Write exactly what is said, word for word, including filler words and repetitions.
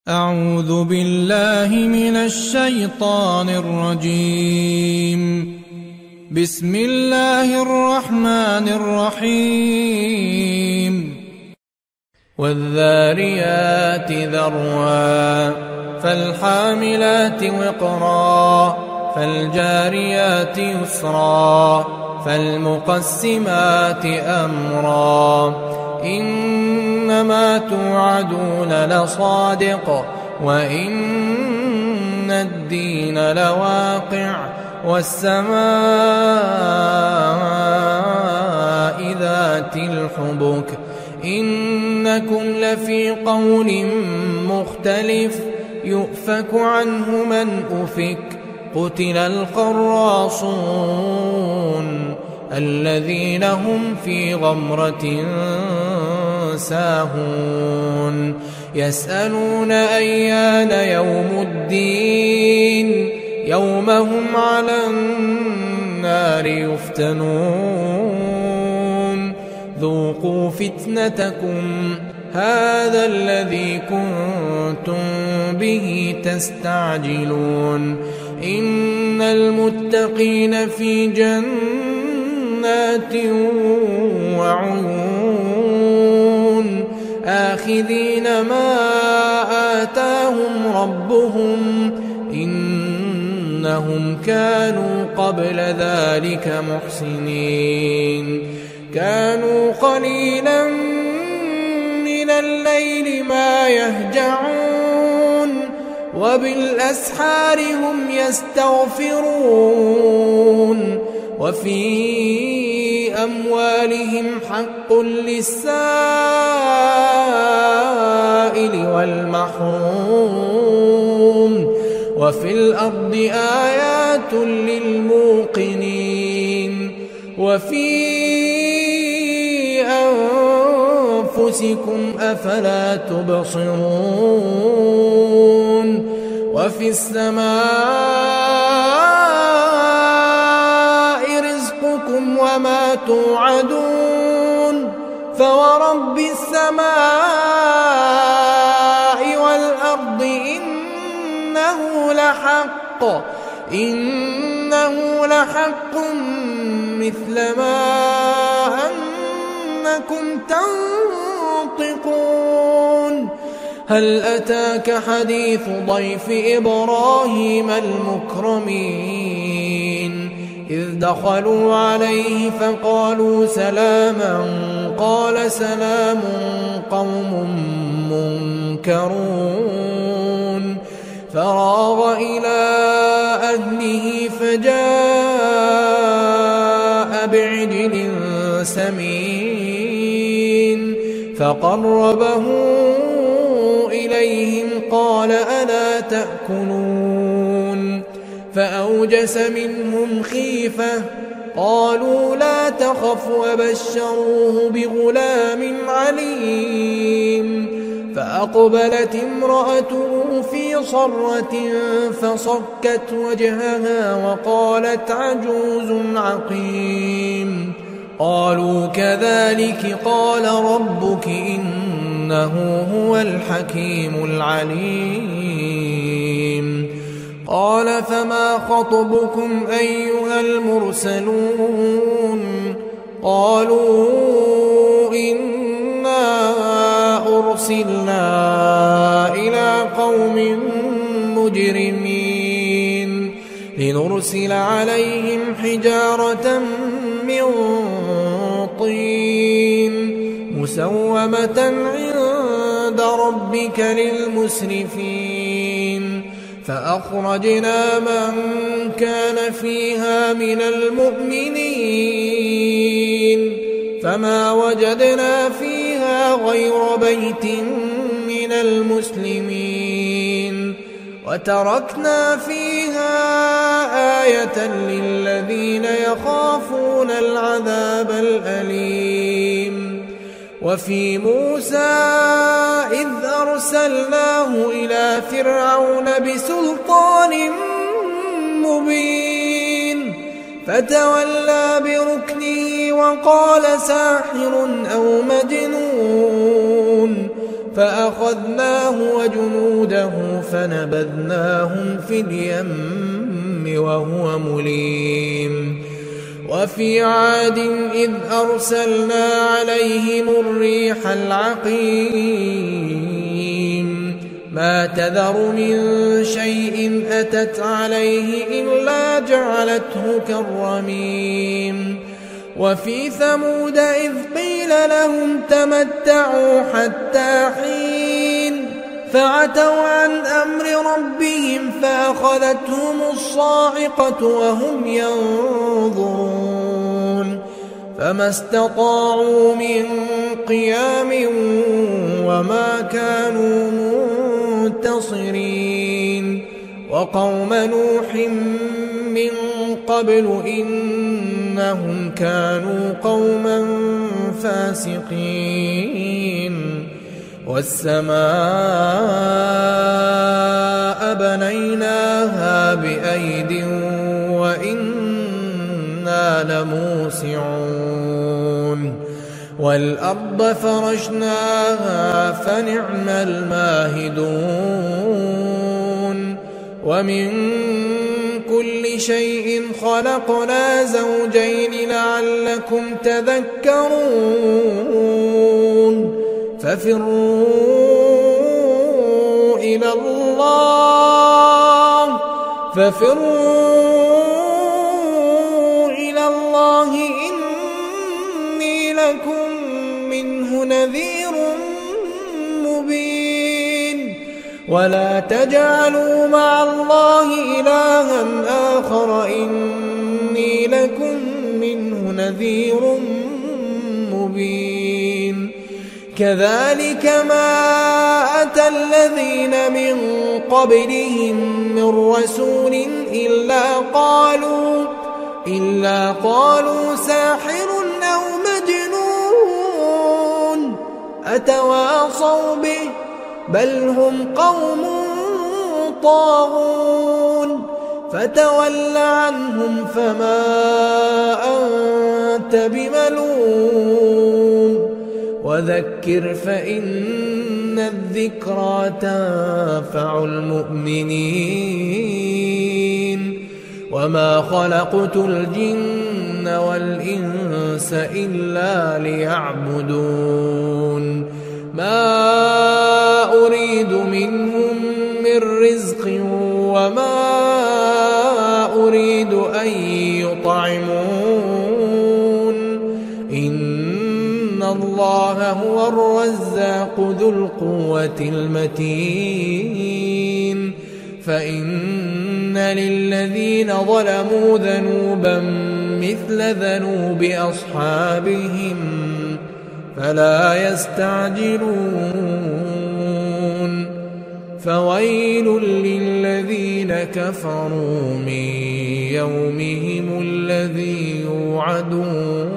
أعوذ بالله من الشيطان الرجيم. بسم الله الرحمن الرحيم. والذاريات ذروا فالحاملات وقرا فالجاريات يسرا فالمقسمات أمرا إنما توعدون لصادق وإن الدين لواقع والسماء ذات الحبك إنكم لفي قول مختلف يؤفك عنه من أفك قتل القراصون الذين هم في غمرة ساهون يسألون أيان يوم الدين يوم هم على النار يفتنون ذوقوا فتنتكم هذا الذي كنتم به تستعجلون إن المتقين في جنات وعيون آخذين ما آتاهم ربهم إنهم كانوا قبل ذلك محسنين كانوا قليلا من الليل ما يهجعون وبالأسحار هم يستغفرون وفي أموالهم حق للسائل والمحروم وفي الأرض آيات للموقنين وفي أنفسكم أفلا تبصرون وفي السماء رزقكم وما توعدون فورب السماء والأرض إنه لحق إنه لحق مثل ما أنكم تنطقون هل أتاك حديث ضيف إبراهيم المكرمين إذ دخلوا عليه فقالوا سلاما قال سلام قوم منكرون فراغ إلى أهله فجاء بعجل سمين فقربه إليهم قال ألا تأكلون فأوجس منهم خيفة قالوا لا تخف وبشروه بغلام عليم فأقبلت امرأته في صرة فصكت وجهها وقالت عجوز عقيم قالوا كذلك قال ربك إنه هو الحكيم العليم قال فما خطبكم أيها المرسلون قالوا إنا أرسلنا إلى قوم مجرمين لنرسل عليهم حجارة من طين مسومة عند ربك للمسرفين فأخرجنا من كان فيها من المؤمنين فما وجدنا فيها غير بيت من المسلمين وتركنا فيها آية للذين يخافون العذاب الأليم وفي موسى إذ أرسلناه إلى فرعون بسلطان مبين فتولى بركنه وقال ساحر أو مجنون فأخذناه وجنوده فنبذناهم في اليم وهو مليم وفي عاد إذ أرسلنا عليهم الريح العقيم ما تذر من شيء أتت عليه إلا جعلته كالرميم وفي ثمود إذ قيل لهم تمتعوا حتى حين فعتوا عن أمر ربهم فأخذتهم الصاعقة وهم ينظرون فما استطاعوا من قيام وما كانوا منتصرين وقوم نوح من قبل إنهم كانوا قوما فاسقين والسماء بنيناها بأيد وإنا لموسعون والأرض فرشناها فنعم الماهدون ومن كل شيء خلقنا زوجين لعلكم تذكرون ففروا إلى الله ففروا إلى الله إني لكم منه نذير مبين ولا تجعلوا مع الله إلها آخر إني لكم منه نذير مبين كذلك ما أتى الذين من قبلهم من رسول إلا قالوا إلا قالوا ساحر أو مجنون أتواصوا به بل هم قوم طاغون فتول عنهم فما أنت بملوم وذكر فإن الذكرى تنفع المؤمنين وما خلقت الجن والإنس إلا ليعبدون ما أريد منهم من رزق وما أريد أن يطعمون إن الله هو الرزاق ذو القوة المتين فإن للذين ظلموا ذنوبا مثل ذنوب أصحابهم فلا يستعجلون فويل للذين كفروا من يومهم الذي يوعدون